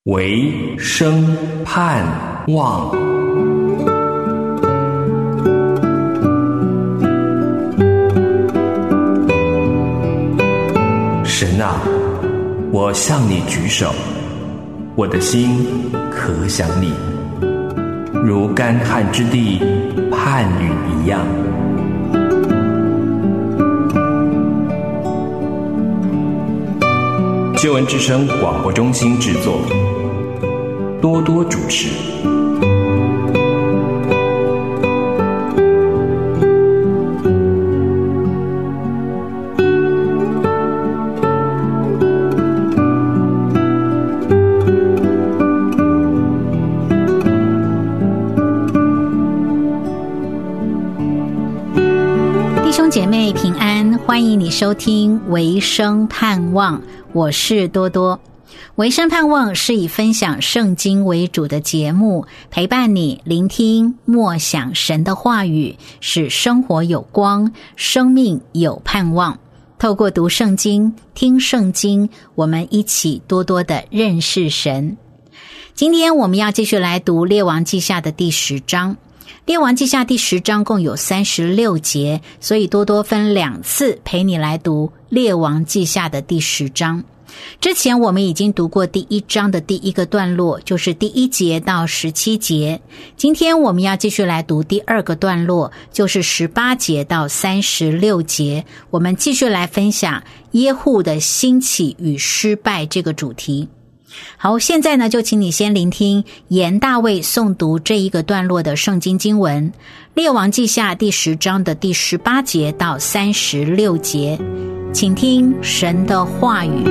唯生盼望。神啊，我向你举手，我的心可想你，如干旱之地盼雨一样。救恩之声广播中心制作，多多主持。 弟兄姐妹平安，欢迎你收听唯生盼望，我是多多。唯生盼望是以分享圣经为主的节目，陪伴你聆听默想神的话语，使生活有光，生命有盼望。透过读圣经、听圣经，我们一起多多的认识神。今天我们要继续来读列王记下的第10章。列王记下第10章共有36节，所以多多分2次陪你来读列王记下的第10章。之前我们已经读过第1章的第1个段落，就是第1节到17节。今天我们要继续来读第2个段落，就是18节到36节。我们继续来分享耶户的兴起与失败这个主题。好，现在呢，就请你先聆听严大卫诵读这一个段落的圣经经文，列王记下第10章的第18节到36节，请听神的话语。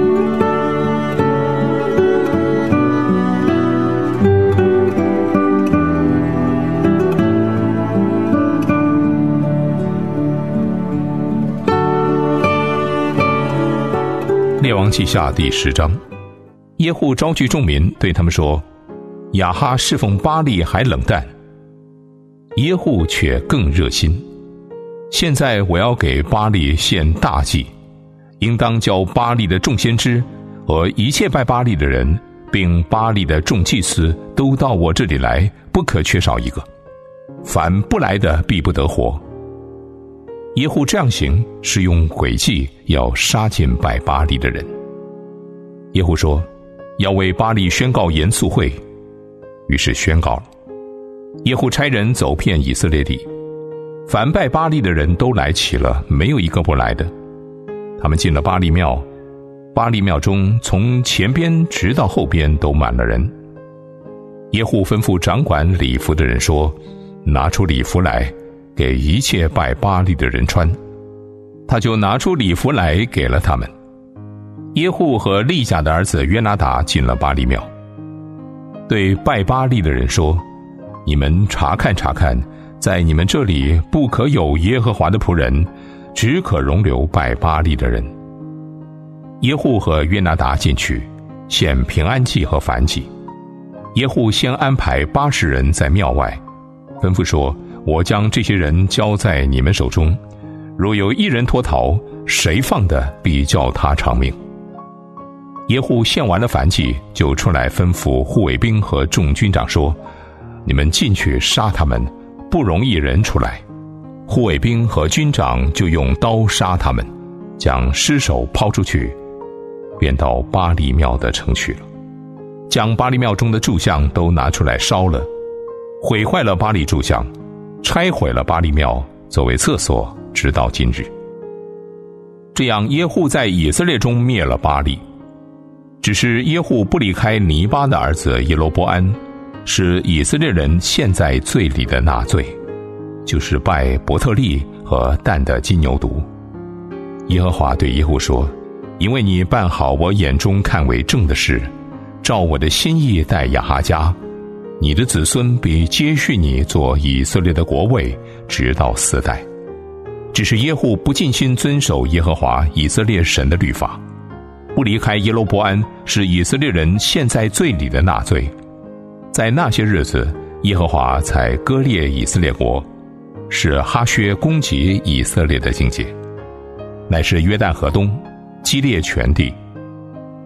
列王记下第10章。耶户招聚众民，对他们说：亚哈侍奉巴力还冷淡，耶户却更热心。现在我要给巴力献大祭，应当叫巴力的众先知和一切拜巴力的人，并巴力的众祭司都到我这里来，不可缺少一个。凡不来的必不得活。耶户这样行，是用诡计要杀尽拜巴力的人。耶户说：要为巴力宣告严肃会，于是宣告了。耶户差人走遍以色列地，凡拜巴力的人都来齐了，没有一个不来的。他们进了巴力庙，巴力庙中从前边直到后边都满了人。耶户吩咐掌管礼服的人说：拿出礼服来，给一切拜巴力的人穿。他就拿出礼服来给了他们。耶户和利甲的儿子约拿达进了巴力庙，对拜巴力的人说：你们查看查看，在你们这里不可有耶和华的仆人，只可容留拜巴力的人。耶户和约拿达进去，献平安祭和燔祭。耶户先安排80人在庙外，吩咐说：我将这些人交在你们手中，若有一人脱逃，谁放的必叫他偿命。耶户献完了燔祭，就出来吩咐护卫兵和众军长说：你们进去杀他们，不容一人出来。护卫兵和军长就用刀杀他们，将尸首抛出去，便到巴力庙的城去了。将巴力庙中的柱像都拿出来烧了，毁坏了巴力柱像，拆毁了巴力庙作为厕所，直到今日。这样耶户在以色列中灭了巴力。只是耶户不离开尼巴的儿子耶罗波安，使以色列人陷在罪里的那罪，就是拜伯特利和但的金牛犊。耶和华对耶户说：因为你办好我眼中看为正的事，照我的心意待亚哈家，你的子孙必接续你做以色列的国位，直到4代。只是耶户不尽心遵守耶和华以色列神的律法，不离开耶罗波安，是以色列人陷在罪里的那罪。在那些日子，耶和华才割裂以色列国，是哈薛攻击以色列的境界，乃是约旦河东、基列全地，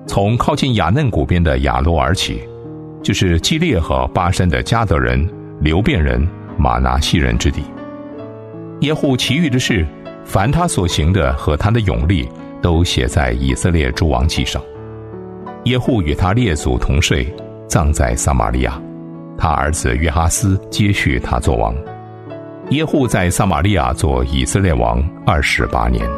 从靠近雅嫩谷边的亚罗尔起，就是基列和巴珊的迦得人、流便人、马拿西人之地。耶户其余的事，凡他所行的和他的勇力，都写在以色列诸王记上。耶户与他列祖同睡，葬在撒玛利亚，他儿子约哈斯接续他作王。耶户在撒玛利亚做以色列王28年。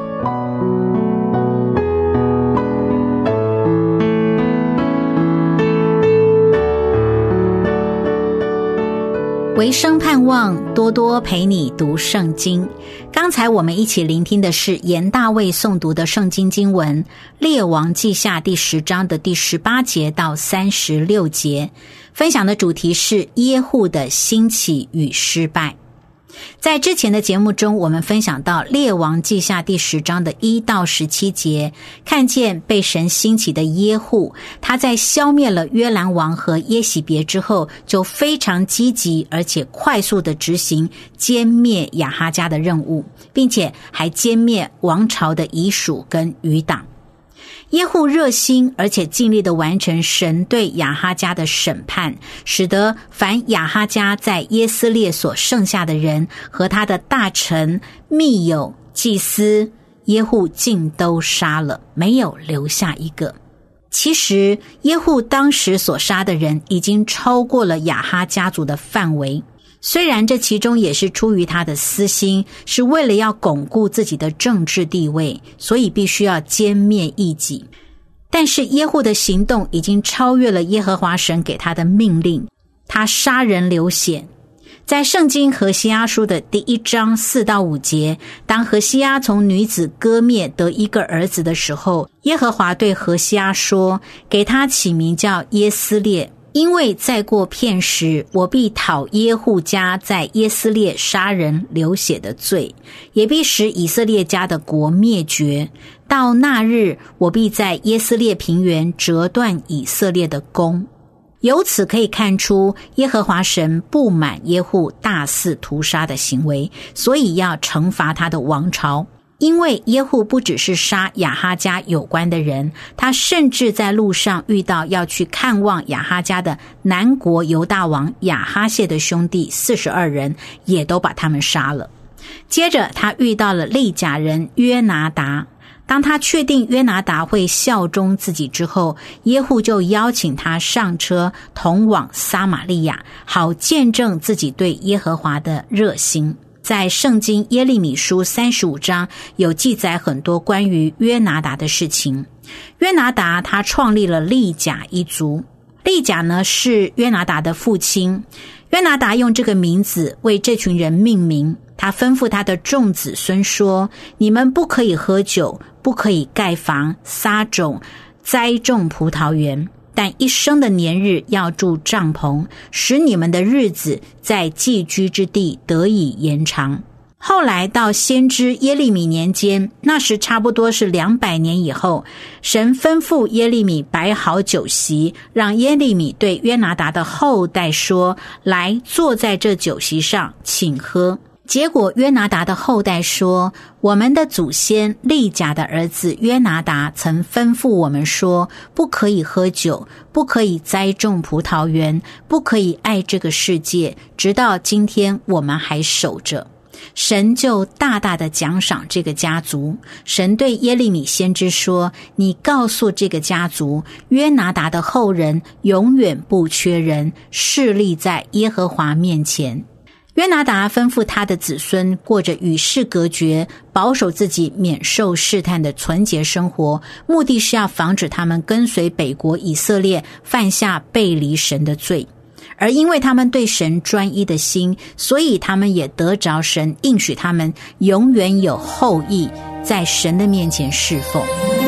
维生盼望多多陪你读圣经。刚才我们一起聆听的是严大卫诵读的圣经经文列王记下第10章的第18节到36节，分享的主题是耶户的兴起与失败。在之前的节目中，我们分享到列王记下第10章的1到17节，看见被神兴起的耶户，他在消灭了约兰王和耶洗别之后，就非常积极而且快速的执行歼灭亚哈家的任务，并且还歼灭王朝的遗属跟余党。耶户热心而且尽力地完成神对亚哈家的审判，使得凡亚哈家在耶斯列所剩下的人和他的大臣、密友、祭司，耶户尽都杀了，没有留下一个。其实耶户当时所杀的人已经超过了亚哈家族的范围，虽然这其中也是出于他的私心，是为了要巩固自己的政治地位，所以必须要歼灭异己。但是耶户的行动已经超越了耶和华神给他的命令，他杀人流血。在圣经何西阿书的第1章4到5节，当何西阿从女子割灭得一个儿子的时候，耶和华对何西阿说，给他起名叫耶斯列，因为再过片时，我必讨耶户家在耶斯列杀人流血的罪，也必使以色列家的国灭绝。到那日，我必在耶斯列平原折断以色列的弓。由此可以看出，耶和华神不满耶户大肆屠杀的行为，所以要惩罚他的王朝。因为耶户不只是杀亚哈家有关的人，他甚至在路上遇到要去看望亚哈家的南国犹大王亚哈谢的兄弟42人，也都把他们杀了。接着他遇到了利甲人约拿达，当他确定约拿达会效忠自己之后，耶户就邀请他上车同往撒玛利亚，好见证自己对耶和华的热心。在圣经耶利米书35章有记载很多关于约拿达的事情。约拿达他创立了利甲一族，利甲呢是约拿达的父亲。约拿达用这个名字为这群人命名，他吩咐他的众子孙说，你们不可以喝酒，不可以盖房、撒种、栽种葡萄园，但一生的年日要住帐篷，使你们的日子在寄居之地得以延长。后来到先知耶利米年间，那时差不多是200年以后，神吩咐耶利米摆好酒席，让耶利米对约拿达的后代说，来坐在这酒席上，请喝。结果约拿达的后代说，我们的祖先利甲的儿子约拿达曾吩咐我们说，不可以喝酒，不可以栽种葡萄园，不可以爱这个世界，直到今天我们还守着。神就大大的奖赏这个家族。神对耶利米先知说，你告诉这个家族，约拿达的后人永远不缺人，侍立在耶和华面前。约拿达吩咐他的子孙过着与世隔绝、保守自己免受试探的纯洁生活，目的是要防止他们跟随北国以色列犯下背离神的罪。而因为他们对神专一的心，所以他们也得着神应许他们永远有后裔，在神的面前侍奉。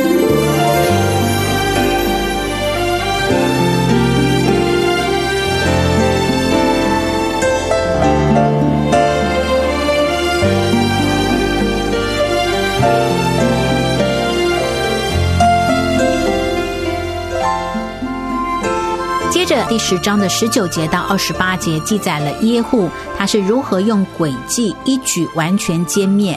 接着第10章的19节到28节记载了耶户他是如何用诡计一举完全歼灭败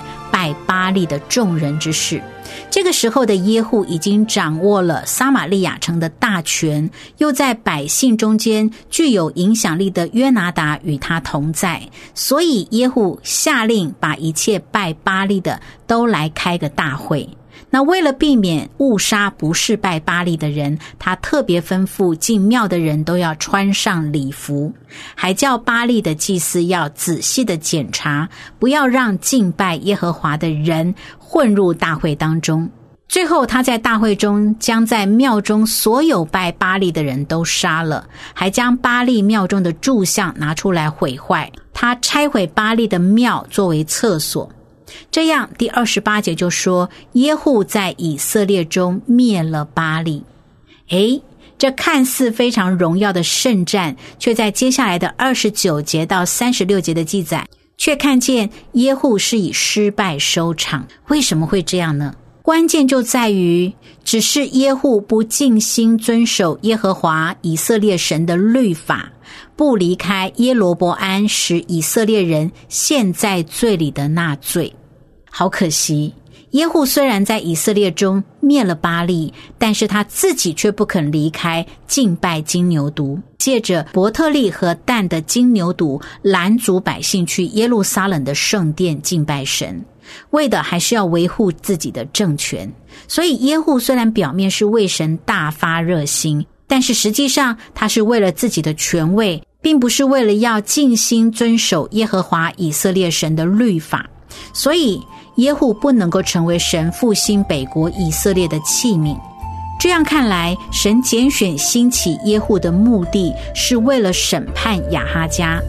拜巴力的众人之事。这个时候的耶户已经掌握了撒玛利亚城的大权，又在百姓中间具有影响力的约拿达与他同在，所以耶户下令把一切拜巴力的都来开个大会。那为了避免误杀不是拜巴力的人，他特别吩咐进庙的人都要穿上礼服，还叫巴力的祭司要仔细的检查，不要让敬拜耶和华的人混入大会当中。最后他在大会中将在庙中所有拜巴力的人都杀了，还将巴力庙中的柱像拿出来毁坏，他拆毁巴力的庙作为厕所。这样第28节就说，耶户在以色列中灭了巴力。这看似非常荣耀的圣战，却在接下来的29节到36节的记载，却看见耶户是以失败收场。为什么会这样呢？关键就在于，只是耶户不尽心遵守耶和华以色列神的律法，不离开耶罗伯安使以色列人陷在罪里的那罪。好可惜，耶户虽然在以色列中灭了巴力，但是他自己却不肯离开敬拜金牛犊，借着伯特利和但的金牛犊拦阻百姓去耶路撒冷的圣殿敬拜神，为的还是要维护自己的政权。所以耶户虽然表面是为神大发热心，但是实际上他是为了自己的权位，并不是为了要尽心遵守耶和华以色列神的律法。所以耶户不能够成为神复兴北国以色列的器皿。这样看来，神拣选兴起耶户的目的是为了审判亚哈家。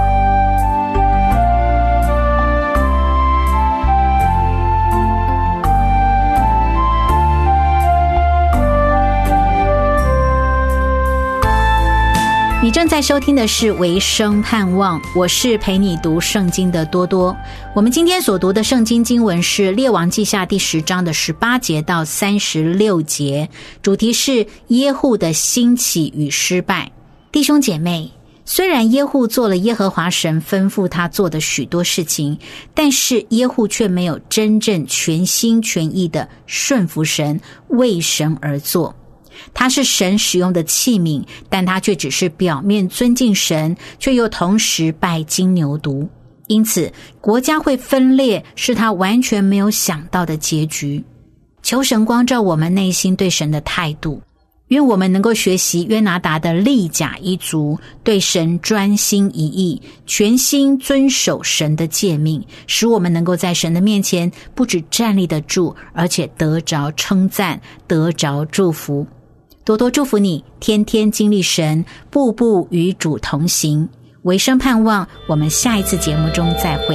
你正在收听的是维生盼望，我是陪你读圣经的多多。我们今天所读的圣经经文是列王记下第10章的18节到36节，主题是耶户的兴起与失败。弟兄姐妹，虽然耶户做了耶和华神吩咐他做的许多事情，但是耶户却没有真正全心全意的顺服神，为神而做。他是神使用的器皿，但他却只是表面尊敬神，却又同时拜金牛犊。因此国家会分裂，是他完全没有想到的结局。求神光照我们内心对神的态度，愿我们能够学习约拿达的利甲一族，对神专心一意，全心遵守神的诫命，使我们能够在神的面前不只站立得住，而且得着称赞，得着祝福。多多祝福你，天天经历神，步步与主同行。维生盼望，我们下一次节目中再会。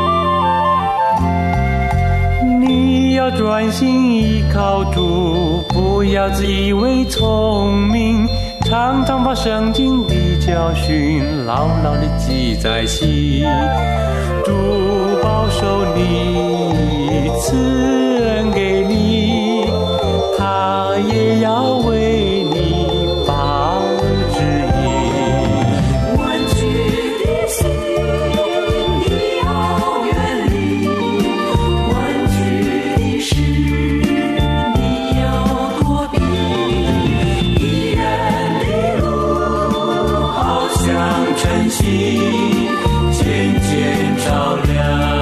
你要专心依靠主，不要自以为聪明，常常把圣经的教训牢牢地记在心。主保守你，赐恩给你，他也要为你把指引。弯曲的心你要远离，弯曲的事你要躲避，一人的路好像晨曦渐渐照亮。